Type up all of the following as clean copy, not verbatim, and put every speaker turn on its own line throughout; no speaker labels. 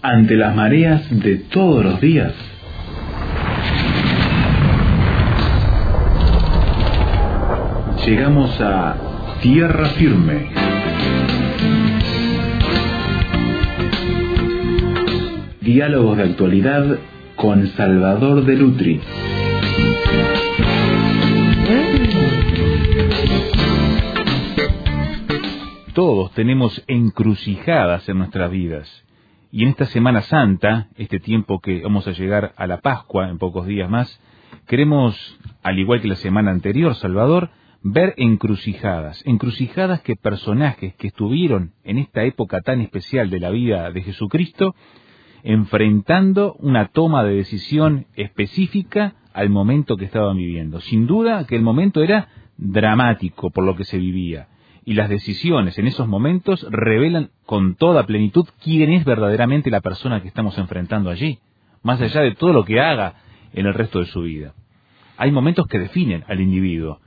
ante las mareas de todos los días. Llegamos a tierra firme. Diálogos de actualidad con Salvador de Lutri.
Todos tenemos encrucijadas en nuestras vidas. Y en esta Semana Santa, este tiempo que vamos a llegar a la Pascua en pocos días más, queremos, al igual que la semana anterior, Salvador, ver encrucijadas que personajes que estuvieron en esta época tan especial de la vida de Jesucristo, enfrentando una toma de decisión específica al momento que estaban viviendo. Sin duda que el momento era dramático por lo que se vivía. Y las decisiones en esos momentos revelan con toda plenitud quién es verdaderamente la persona que estamos enfrentando allí, más allá de todo lo que haga en el resto de su vida. Hay momentos que definen al individuo,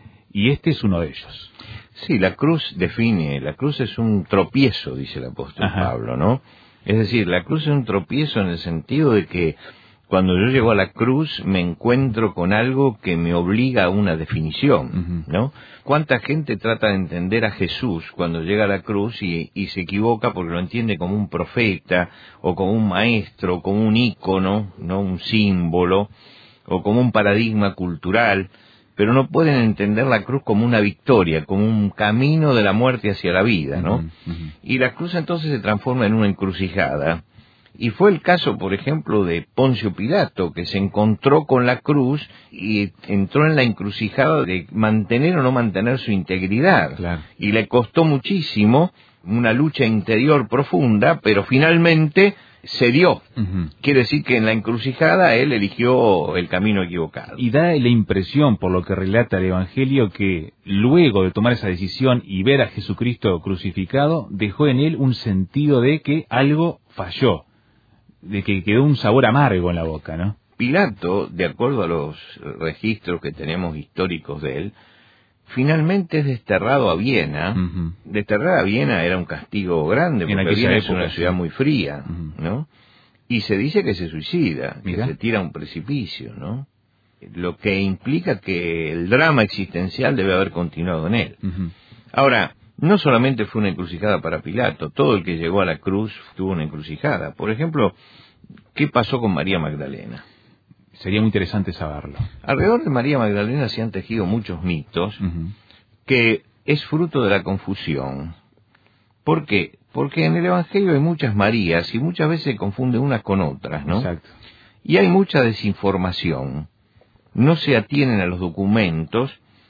y este es uno de ellos.
Sí, la cruz define, la cruz es un tropiezo, dice el apóstol Pablo, ¿no? Es decir, la cruz es un tropiezo en el sentido de que cuando yo llego a la cruz me encuentro con algo que me obliga a una definición, ¿no? ¿Cuánta gente trata de entender a Jesús cuando llega a la cruz y se equivoca porque lo entiende como un profeta, o como un maestro, como un ícono, ¿no? Un símbolo, o como un paradigma cultural, pero no pueden entender la cruz como una victoria, como un camino de la muerte hacia la vida, ¿no? Y la cruz entonces se transforma en una encrucijada. Y fue el caso, por ejemplo, de Poncio Pilato, que se encontró con la cruz y entró en la encrucijada de mantener o no mantener su integridad.
Claro.
Y le costó muchísimo, una lucha interior profunda, pero finalmente se dio. Quiere decir que en la encrucijada él eligió el camino equivocado.
Y da la impresión, por lo que relata el Evangelio, que luego de tomar esa decisión y ver a Jesucristo crucificado, dejó en él un sentido de que algo falló, de que quedó un sabor amargo en la boca, ¿no?
Pilato, de acuerdo a los registros que tenemos históricos de él, finalmente es desterrado a Viena. Desterrar a Viena era un castigo grande, porque Viena es una ciudad muy fría, ¿no? Y se dice que se suicida, que se tira a un precipicio, ¿no? Lo que implica que el drama existencial debe haber continuado en él. Ahora, no solamente fue una encrucijada para Pilato, todo el que llegó a la cruz tuvo una encrucijada. Por ejemplo, ¿qué pasó con María Magdalena?
Sería muy interesante saberlo.
Alrededor de María Magdalena se han tejido muchos mitos que es fruto de la confusión. ¿Por qué? Porque en el Evangelio hay muchas Marías y muchas veces se confunden unas con otras, ¿no?
Exacto.
Y hay mucha desinformación. No se atienen a los documentos.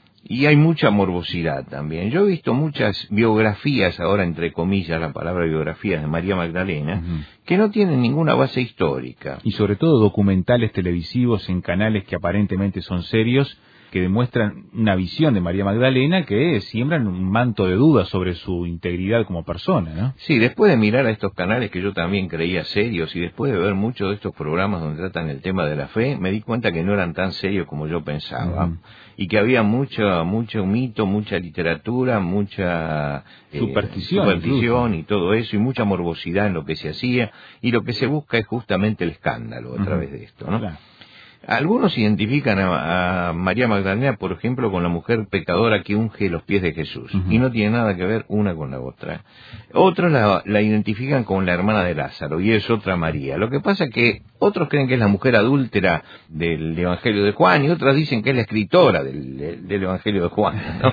Y hay mucha morbosidad también. Yo he visto muchas biografías, ahora entre comillas la palabra biografías, de María Magdalena, que no tienen ninguna base histórica.
Y sobre todo documentales televisivos en canales que aparentemente son serios, que demuestran una visión de María Magdalena que siembran un manto de dudas sobre su integridad como persona, ¿no?
Sí, después de mirar a estos canales que yo también creía serios y después de ver muchos de estos programas donde tratan el tema de la fe, me di cuenta que no eran tan serios como yo pensaba. Y que había mucho mito, mucha literatura, mucha superstición y todo eso, y mucha morbosidad en lo que se hacía, y lo que se busca es justamente el escándalo a través de esto, ¿no? Claro. Algunos identifican a María Magdalena, por ejemplo, con la mujer pecadora que unge los pies de Jesús, y no tiene nada que ver una con la otra. Otros la identifican con la hermana de Lázaro, y es otra María. Lo que pasa es que otros creen que es la mujer adúltera del Evangelio de Juan, y otras dicen que es la escritora del Evangelio de Juan, ¿no?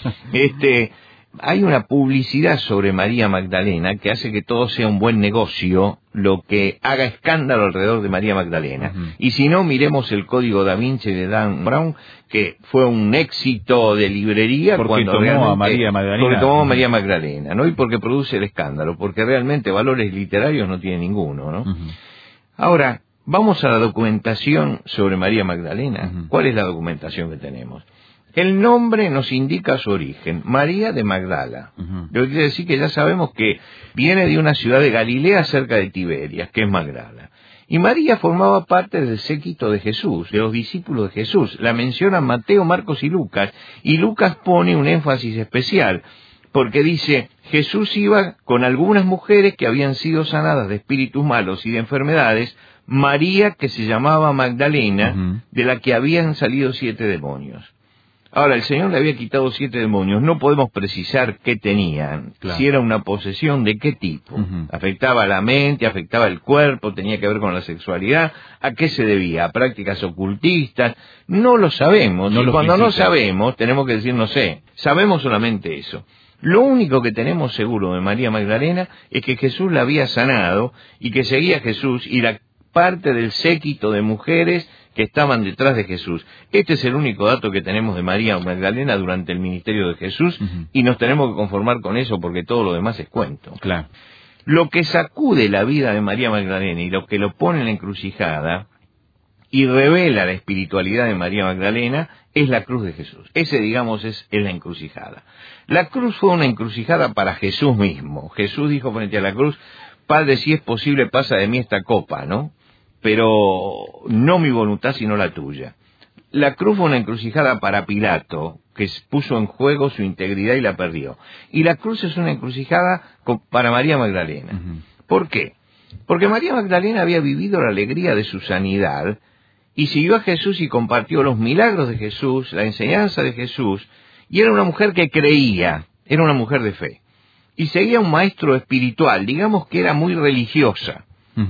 Hay una publicidad sobre María Magdalena que hace que todo sea un buen negocio, lo que haga escándalo alrededor de María Magdalena. Y si no, miremos el Código Da Vinci de Dan Brown, que fue un éxito de librería
porque
cuando
tomó a María Magdalena.
Porque tomó a María Magdalena, ¿no? Y porque produce el escándalo, porque realmente valores literarios no tiene ninguno, ¿no? Ahora, vamos a la documentación sobre María Magdalena. ¿Cuál es la documentación que tenemos? El nombre nos indica su origen, María de Magdala. Lo que quiere decir que ya sabemos que viene de una ciudad de Galilea cerca de Tiberias, que es Magdala. Y María formaba parte del séquito de Jesús, de los discípulos de Jesús. La mencionan Mateo, Marcos y Lucas Pone un énfasis especial porque dice, Jesús iba con algunas mujeres que habían sido sanadas de espíritus malos y de enfermedades, María, que se llamaba Magdalena, de la que habían salido 7 demonios. Ahora, el Señor le había quitado 7 demonios, no podemos precisar qué tenían,
claro,
si era una posesión, de qué tipo. Afectaba la mente, afectaba el cuerpo, tenía que ver con la sexualidad, ¿a qué se debía? ¿A prácticas ocultistas? No lo sabemos, y cuando no sabemos, tenemos que decir no sé, sabemos solamente eso. Lo único que tenemos seguro de María Magdalena es que Jesús la había sanado y que seguía a Jesús y la parte del séquito de mujeres que estaban detrás de Jesús. Este es el único dato que tenemos de María Magdalena durante el ministerio de Jesús, y nos tenemos que conformar con eso porque todo lo demás es cuento.
Claro.
Lo que sacude la vida de María Magdalena y lo que lo pone en la encrucijada y revela la espiritualidad de María Magdalena es la cruz de Jesús. Ese, digamos, es la encrucijada. La cruz fue una encrucijada para Jesús mismo. Jesús dijo frente a la cruz, Padre, si es posible, pasa de mí esta copa, ¿no? Pero no mi voluntad sino la tuya. La cruz fue una encrucijada para Pilato, que puso en juego su integridad y la perdió. Y la cruz es una encrucijada para María Magdalena. ¿Por qué? Porque María Magdalena había vivido la alegría de su sanidad y siguió a Jesús y compartió los milagros de Jesús, la enseñanza de Jesús, y era una mujer que creía, era una mujer de fe. Y seguía un maestro espiritual, digamos que era muy religiosa.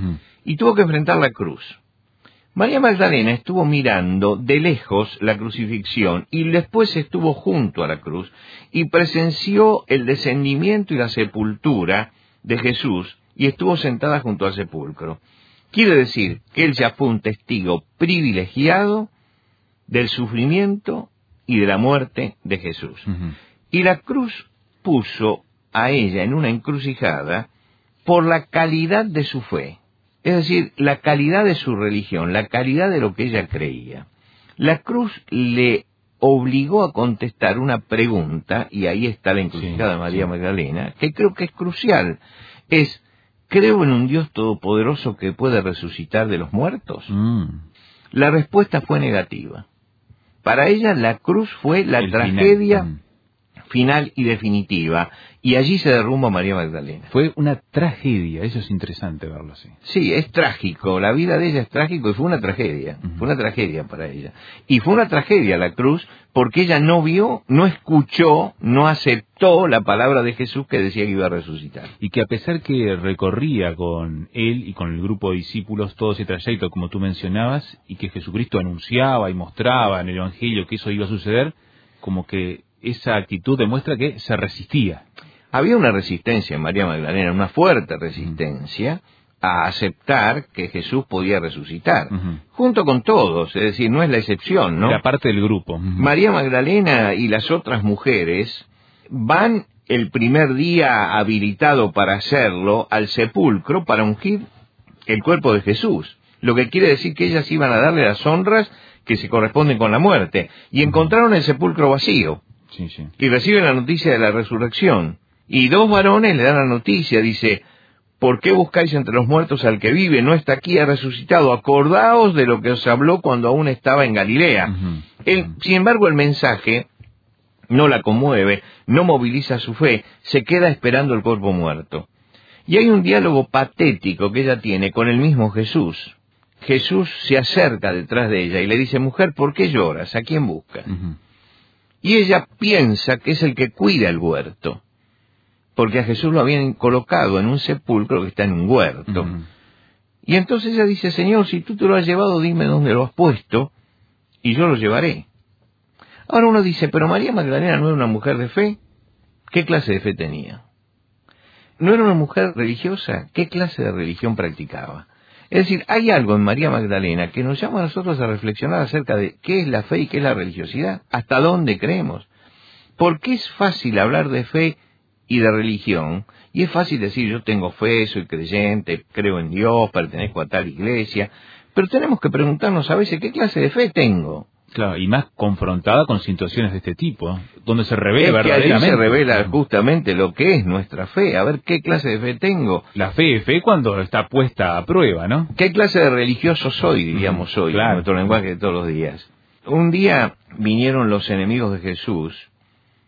Y tuvo que enfrentar la cruz. María Magdalena estuvo mirando de lejos la crucifixión y después estuvo junto a la cruz y presenció el descendimiento y la sepultura de Jesús y estuvo sentada junto al sepulcro. Quiere decir que él ya fue un testigo privilegiado del sufrimiento y de la muerte de Jesús. Y la cruz puso a ella en una encrucijada por la calidad de su fe. Es decir, la calidad de su religión, la calidad de lo que ella creía. La cruz le obligó a contestar una pregunta, y ahí está la encrucijada de María Magdalena, que creo que es crucial. Es, ¿creo en un Dios todopoderoso que puede resucitar de los muertos? La respuesta fue negativa. Para ella la cruz fue la tragedia final y definitiva, y allí se derrumba María Magdalena.
Fue una tragedia, eso es interesante verlo así.
Sí, es trágico, la vida de ella es trágico y fue una tragedia, fue una tragedia para ella. Y fue una tragedia la cruz porque ella no vio, no escuchó, no aceptó la palabra de Jesús que decía que iba a resucitar.
Y que a pesar que recorría con él y con el grupo de discípulos todo ese trayecto, como tú mencionabas, y que Jesucristo anunciaba y mostraba en el Evangelio que eso iba a suceder, como que esa actitud demuestra que se resistía.
Había una resistencia en María Magdalena, una fuerte resistencia a aceptar que Jesús podía resucitar, junto con todos, es decir, no es la excepción, ¿no?
Era parte del grupo.
María Magdalena y las otras mujeres van el primer día habilitado para hacerlo al sepulcro para ungir el cuerpo de Jesús, lo que quiere decir que ellas iban a darle las honras que se corresponden con la muerte, y encontraron el sepulcro vacío. Y reciben la noticia de la resurrección. Y 2 varones le dan la noticia, dice, ¿por qué buscáis entre los muertos al que vive? No está aquí, ha resucitado. Acordaos de lo que os habló cuando aún estaba en Galilea. Sin embargo, el mensaje no la conmueve, no moviliza su fe, se queda esperando el cuerpo muerto. Y hay un diálogo patético que ella tiene con el mismo Jesús. Jesús se acerca detrás de ella y le dice, mujer, ¿por qué lloras? ¿A quién buscas? Y ella piensa que es el que cuida el huerto, porque a Jesús lo habían colocado en un sepulcro que está en un huerto. Y entonces ella dice, Señor, si tú te lo has llevado, dime dónde lo has puesto, y yo lo llevaré. Ahora uno dice, pero María Magdalena no era una mujer de fe. ¿Qué clase de fe tenía? ¿No era una mujer religiosa? ¿Qué clase de religión practicaba? Es decir, hay algo en María Magdalena que nos llama a nosotros a reflexionar acerca de qué es la fe y qué es la religiosidad, hasta dónde creemos. Porque es fácil hablar de fe y de religión, y es fácil decir, yo tengo fe, soy creyente, creo en Dios, pertenezco a tal iglesia, pero tenemos que preguntarnos a veces, ¿qué clase de fe tengo?
Claro, y más confrontada con situaciones de este tipo, donde se revela verdaderamente.
Ahí se revela justamente lo que es nuestra fe, a ver qué clase de fe tengo.
La fe es fe cuando está puesta a prueba, ¿no?
¿Qué clase de religioso soy, diríamos hoy, en nuestro lenguaje de todos los días? Un día vinieron los enemigos de Jesús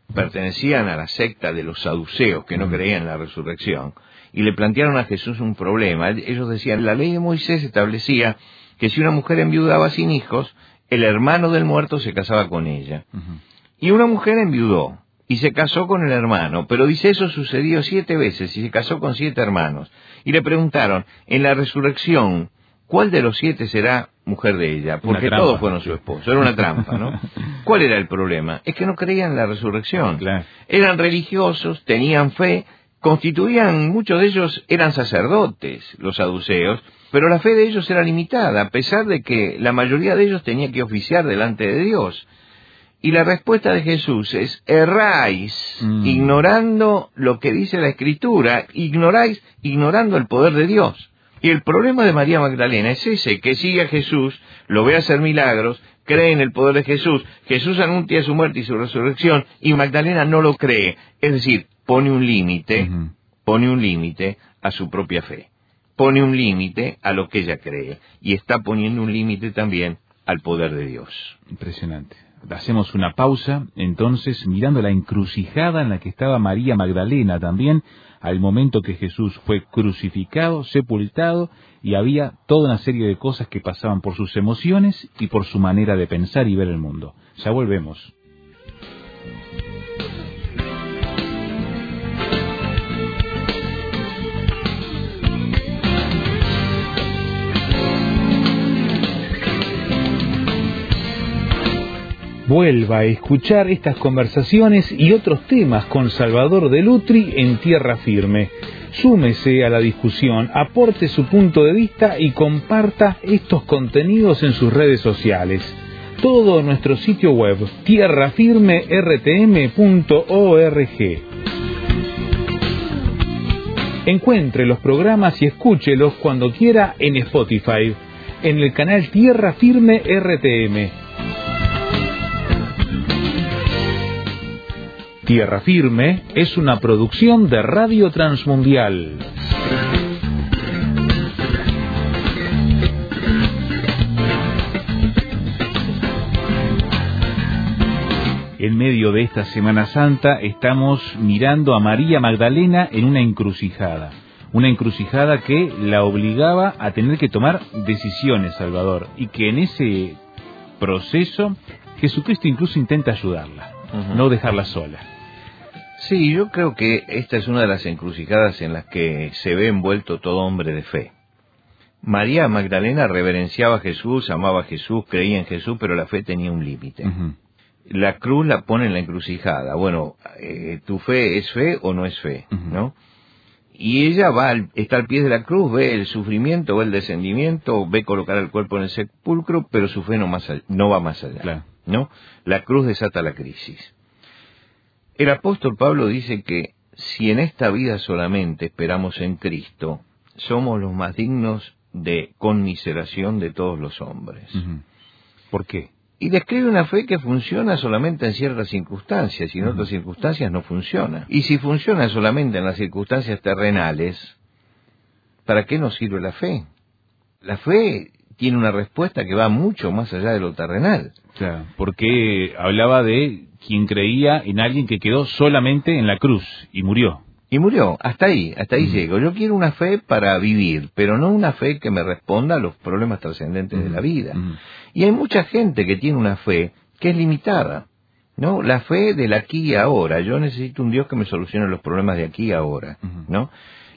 pertenecían a la secta de los saduceos, que no creían en la resurrección, y le plantearon a Jesús un problema. Ellos decían, la ley de Moisés establecía que si una mujer enviudaba sin hijos, el hermano del muerto se casaba con ella. Y una mujer enviudó y se casó con el hermano, pero dice, eso sucedió 7 veces y se casó con 7 hermanos. Y le preguntaron, en la resurrección, ¿cuál de los 7 será mujer de ella? Porque todos fueron su esposo. Era una trampa, ¿no? ¿Cuál era el problema? Es que no creían en la resurrección.
Claro.
Eran religiosos, tenían fe, muchos de ellos eran sacerdotes, los saduceos, pero la fe de ellos era limitada, a pesar de que la mayoría de ellos tenía que oficiar delante de Dios. Y la respuesta de Jesús es, erráis, ignorando lo que dice la Escritura, ignorando el poder de Dios. Y el problema de María Magdalena es ese, que sigue a Jesús, lo ve hacer milagros, cree en el poder de Jesús, Jesús anuncia su muerte y su resurrección, y Magdalena no lo cree. Es decir, pone un límite a su propia fe, pone un límite a lo que ella cree, y está poniendo un límite también al poder de Dios.
Impresionante. Hacemos una pausa, entonces, mirando la encrucijada en la que estaba María Magdalena también, al momento que Jesús fue crucificado, sepultado, y había toda una serie de cosas que pasaban por sus emociones y por su manera de pensar y ver el mundo. Ya volvemos. Vuelva a escuchar estas conversaciones y otros temas con Salvador de Lutri en Tierra Firme. Súmese a la discusión, aporte su punto de vista y comparta estos contenidos en sus redes sociales. Todo en nuestro sitio web, tierrafirmertm.org. Encuentre los programas y escúchelos cuando quiera en Spotify, en el canal Tierra Firme RTM. Tierra Firme es una producción de Radio Transmundial. En medio de esta Semana Santa estamos mirando a María Magdalena en una encrucijada que la obligaba a tener que tomar decisiones, Salvador, y que en ese proceso Jesucristo incluso intenta ayudarla, no dejarla sola.
Sí, yo creo que esta es una de las encrucijadas en las que se ve envuelto todo hombre de fe. María Magdalena reverenciaba a Jesús, amaba a Jesús, creía en Jesús, pero la fe tenía un límite. La cruz la pone en la encrucijada. Bueno, ¿tu fe es fe o no es fe? ¿No? Y ella está al pie de la cruz, ve el sufrimiento, ve el descendimiento, ve colocar el cuerpo en el sepulcro, pero su fe no va más allá.
Claro.
¿No? La cruz desata la crisis. El apóstol Pablo dice que si en esta vida solamente esperamos en Cristo, somos los más dignos de conmiseración de todos los hombres.
¿Por qué?
Y describe una fe que funciona solamente en ciertas circunstancias, y en otras circunstancias no funciona. Y si funciona solamente en las circunstancias terrenales, ¿para qué nos sirve la fe? La fe tiene una respuesta que va mucho más allá de lo terrenal.
Claro, porque hablaba de quien creía en alguien que quedó solamente en la cruz y murió.
Y murió, hasta ahí llego. Yo quiero una fe para vivir, pero no una fe que me responda a los problemas trascendentes de la vida. Y hay mucha gente que tiene una fe que es limitada, ¿no? La fe del aquí y ahora. Yo necesito un Dios que me solucione los problemas de aquí y ahora, ¿no?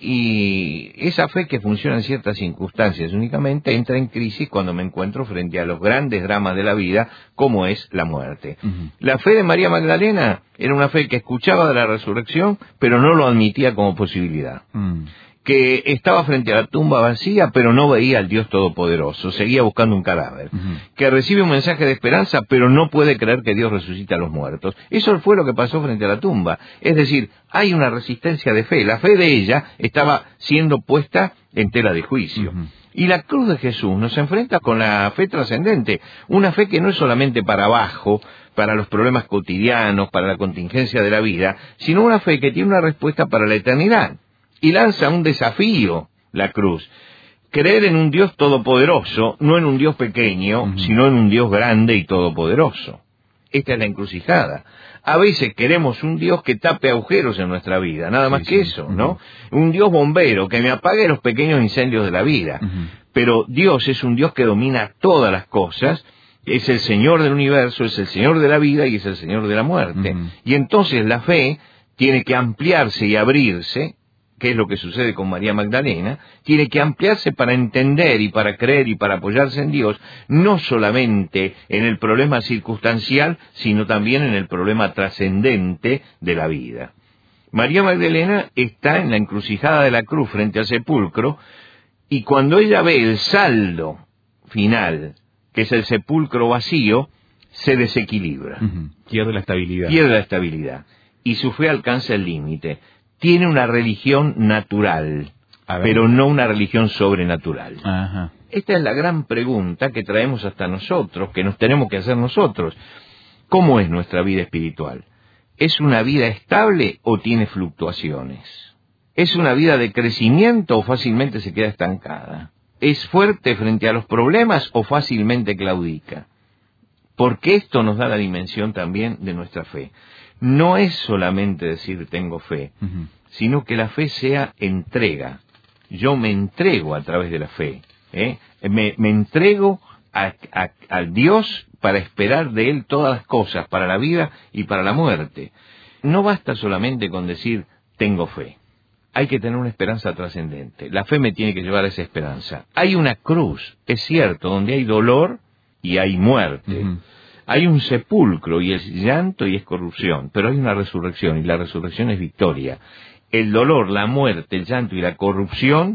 Y esa fe que funciona en ciertas circunstancias únicamente entra en crisis cuando me encuentro frente a los grandes dramas de la vida, como es la muerte. La fe de María Magdalena era una fe que escuchaba de la resurrección, pero no lo admitía como posibilidad. Que estaba frente a la tumba vacía, pero no veía al Dios Todopoderoso, seguía buscando un cadáver. Que recibe un mensaje de esperanza, pero no puede creer que Dios resucita a los muertos. Eso fue lo que pasó frente a la tumba. Es decir, hay una resistencia de fe. La fe de ella estaba siendo puesta en tela de juicio. Y la cruz de Jesús nos enfrenta con la fe trascendente, una fe que no es solamente para abajo, para los problemas cotidianos, para la contingencia de la vida, sino una fe que tiene una respuesta para la eternidad. Y lanza un desafío, la cruz. Creer en un Dios todopoderoso, no en un Dios pequeño, sino en un Dios grande y todopoderoso. Esta es la encrucijada. A veces queremos un Dios que tape agujeros en nuestra vida, nada más que eso, ¿no? Un Dios bombero que me apague los pequeños incendios de la vida. Pero Dios es un Dios que domina todas las cosas, es el Señor del universo, es el Señor de la vida y es el Señor de la muerte. Y entonces la fe tiene que ampliarse y abrirse, que es lo que sucede con María Magdalena, tiene que ampliarse para entender y para creer y para apoyarse en Dios, no solamente en el problema circunstancial, sino también en el problema trascendente de la vida. María Magdalena está en la encrucijada de la cruz frente al sepulcro, y cuando ella ve el saldo final, que es el sepulcro vacío, se desequilibra.
Pierde la estabilidad.
Pierde la estabilidad. Y su fe alcanza el límite. Tiene una religión natural, pero no una religión sobrenatural. Esta es la gran pregunta que traemos hasta nosotros, que nos tenemos que hacer nosotros. ¿Cómo es nuestra vida espiritual? ¿Es una vida estable o tiene fluctuaciones? ¿Es una vida de crecimiento o fácilmente se queda estancada? ¿Es fuerte frente a los problemas o fácilmente claudica? Porque esto nos da la dimensión también de nuestra fe. No es solamente decir tengo fe, sino que la fe sea entrega. Yo me entrego a través de la fe. Me entrego al Dios para esperar de Él todas las cosas, para la vida y para la muerte. No basta solamente con decir tengo fe. Hay que tener una esperanza trascendente. La fe me tiene que llevar a esa esperanza. Hay una cruz, es cierto, donde hay dolor y hay muerte. Hay un sepulcro y es llanto y es corrupción, pero hay una resurrección y la resurrección es victoria. El dolor, la muerte, el llanto y la corrupción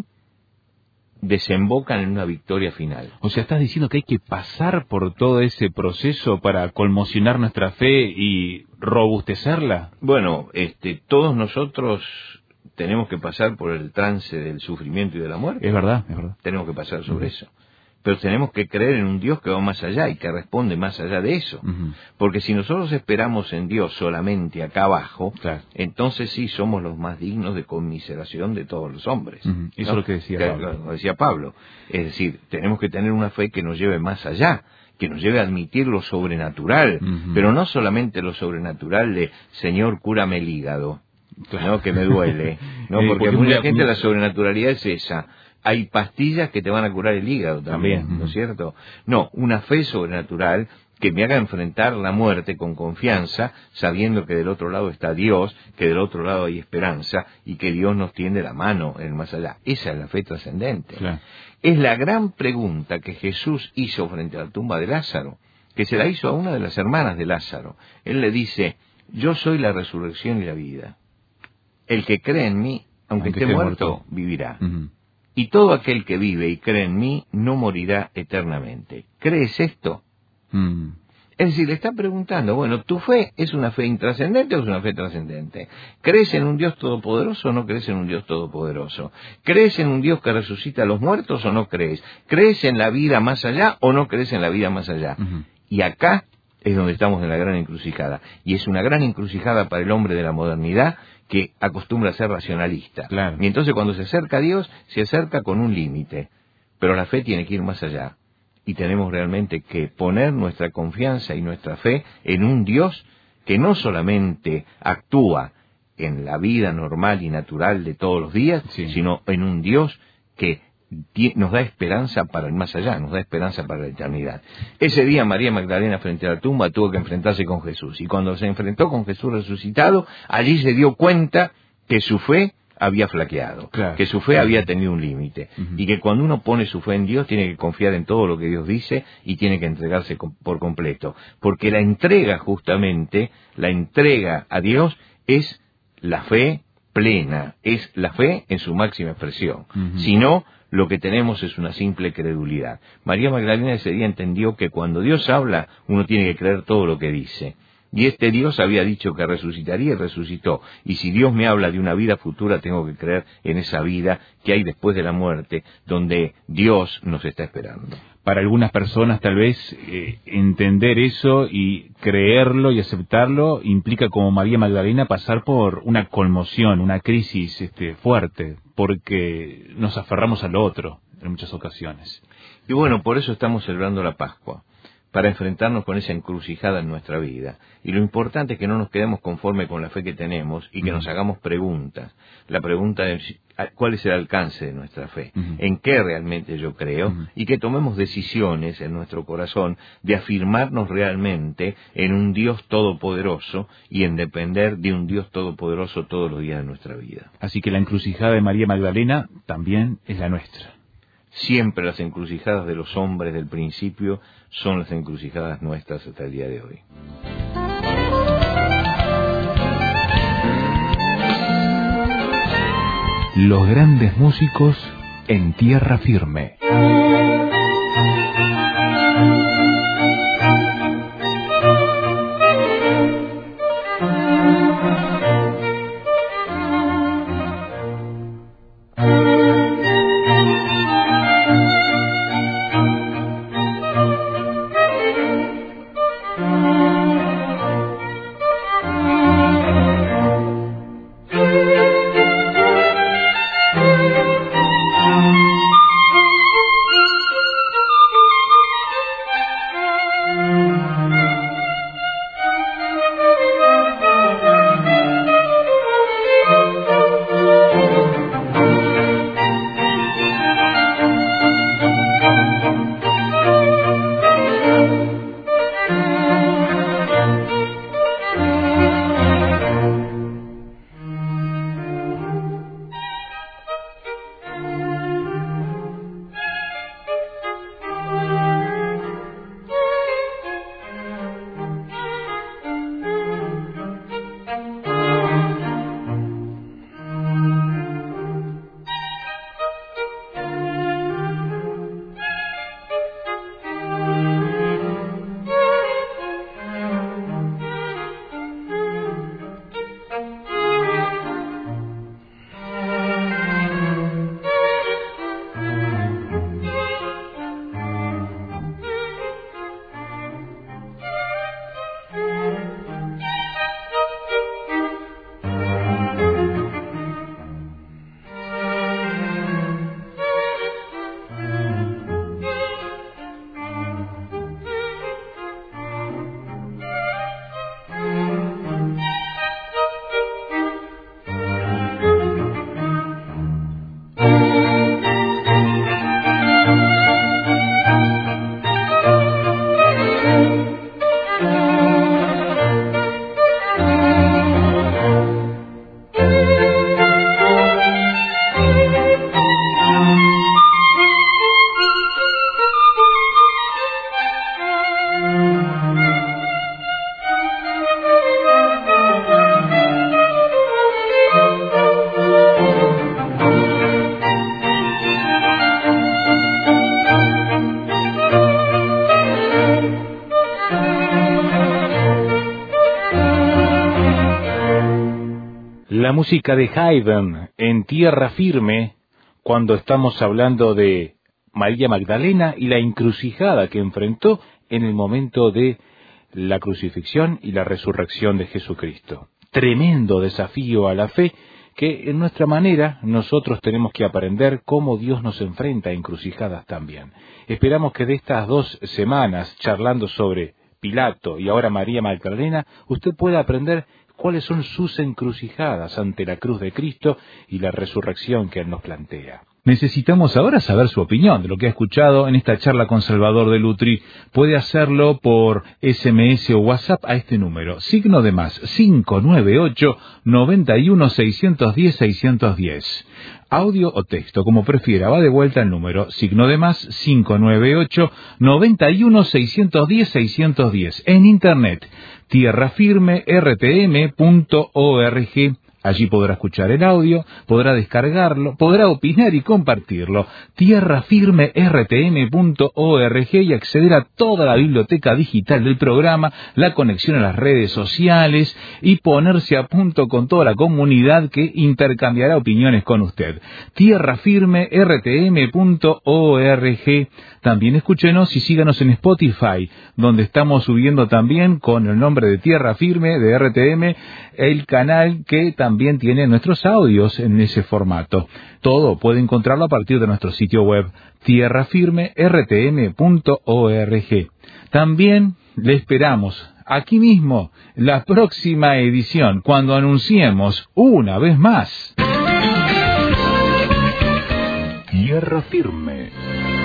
desembocan en una victoria final.
O sea, ¿estás diciendo que hay que pasar por todo ese proceso para conmocionar nuestra fe y robustecerla?
Bueno, todos nosotros tenemos que pasar por el trance del sufrimiento y de la muerte.
Es verdad, es verdad.
Tenemos que pasar sobre eso. Pero tenemos que creer en un Dios que va más allá y que responde más allá de eso. Porque si nosotros esperamos en Dios solamente acá abajo, entonces sí somos los más dignos de conmiseración de todos los hombres.
Eso es lo que decía Pablo.
Lo decía Pablo. Es decir, tenemos que tener una fe que nos lleve más allá, que nos lleve a admitir lo sobrenatural, pero no solamente lo sobrenatural de Señor, cúrame el hígado, ¿no? Que me duele, ¿no? Porque mucha gente la sobrenaturalidad es esa. Hay pastillas que te van a curar el hígado también, ¿no es cierto? No, una fe sobrenatural que me haga enfrentar la muerte con confianza, sabiendo que del otro lado está Dios, que del otro lado hay esperanza y que Dios nos tiende la mano en el más allá. Esa es la fe trascendente. Es la gran pregunta que Jesús hizo frente a la tumba de Lázaro, que se la hizo a una de las hermanas de Lázaro. Él le dice, yo soy la resurrección y la vida. El que cree en mí, aunque esté muerto, vivirá. Y todo aquel que vive y cree en mí no morirá eternamente. ¿Crees esto? Es decir, le está preguntando, bueno, ¿tu fe es una fe intrascendente o es una fe trascendente? ¿Crees en un Dios todopoderoso o no crees en un Dios todopoderoso? ¿Crees en un Dios que resucita a los muertos o no crees? ¿Crees en la vida más allá o no crees en la vida más allá? Y acá es donde estamos en la gran encrucijada. Y es una gran encrucijada para el hombre de la modernidad que acostumbra a ser racionalista. Y entonces cuando se acerca a Dios, se acerca con un límite. Pero la fe tiene que ir más allá. Y tenemos realmente que poner nuestra confianza y nuestra fe en un Dios que no solamente actúa en la vida normal y natural de todos los días, sino en un Dios que nos da esperanza para el más allá, nos da esperanza para la eternidad. Ese día María Magdalena frente a la tumba tuvo que enfrentarse con Jesús, y cuando se enfrentó con Jesús resucitado, allí se dio cuenta que su fe había flaqueado, que su fe había tenido un límite, y que cuando uno pone su fe en Dios tiene que confiar en todo lo que Dios dice y tiene que entregarse por completo, porque la entrega justamente, la entrega a Dios es la fe plena, es la fe en su máxima expresión. Si no, lo que tenemos es una simple credulidad. María Magdalena ese día entendió que cuando Dios habla, uno tiene que creer todo lo que dice. Y este Dios había dicho que resucitaría y resucitó. Y si Dios me habla de una vida futura, tengo que creer en esa vida que hay después de la muerte, donde Dios nos está esperando.
Para algunas personas tal vez entender eso y creerlo y aceptarlo implica, como María Magdalena, pasar por una conmoción, una crisis fuerte, porque nos aferramos al otro en muchas ocasiones.
Y bueno, por eso estamos celebrando la Pascua, para enfrentarnos con esa encrucijada en nuestra vida. Y lo importante es que no nos quedemos conformes con la fe que tenemos y que nos hagamos preguntas. La pregunta es, ¿cuál es el alcance de nuestra fe? ¿En qué realmente yo creo? Y que tomemos decisiones en nuestro corazón de afirmarnos realmente en un Dios todopoderoso y en depender de un Dios todopoderoso todos los días de nuestra vida.
Así que la encrucijada de María Magdalena también es la nuestra.
Siempre las encrucijadas de los hombres del principio son las encrucijadas nuestras hasta el día de hoy.
Los grandes músicos en tierra firme. La música de Haydn en tierra firme, cuando estamos hablando de María Magdalena y la encrucijada que enfrentó en el momento de la crucifixión y la resurrección de Jesucristo. Tremendo desafío a la fe que en nuestra manera nosotros tenemos que aprender cómo Dios nos enfrenta a encrucijadas también. Esperamos que de estas 2 semanas charlando sobre Pilato y ahora María Magdalena, usted pueda aprender cuáles son sus encrucijadas ante la cruz de Cristo y la resurrección que Él nos plantea. Necesitamos ahora saber su opinión de lo que ha escuchado en esta charla con Salvador de Lutri. Puede hacerlo por SMS o WhatsApp a este número, signo de más 598 91 610 610. Audio o texto, como prefiera, va de vuelta el número, signo de más 598 91 610 610. En internet, tierrafirmertm.org. Allí podrá escuchar el audio, podrá descargarlo, podrá opinar y compartirlo. Tierrafirmertm.org y acceder a toda la biblioteca digital del programa, la conexión a las redes sociales y ponerse a punto con toda la comunidad que intercambiará opiniones con usted. Tierrafirmertm.org. También escúchenos y síganos en Spotify, donde estamos subiendo también con el nombre de Tierra Firme de RTM, el canal que también también tiene nuestros audios en ese formato. Todo puede encontrarlo a partir de nuestro sitio web tierrafirmertm.org. También le esperamos aquí mismo la próxima edición, cuando anunciemos una vez más
Tierra Firme.